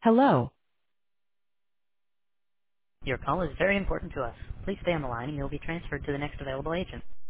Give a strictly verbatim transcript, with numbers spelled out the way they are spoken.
Hello. Your call is very important to us. Please stay on the line and you'll be transferred to the next available agent.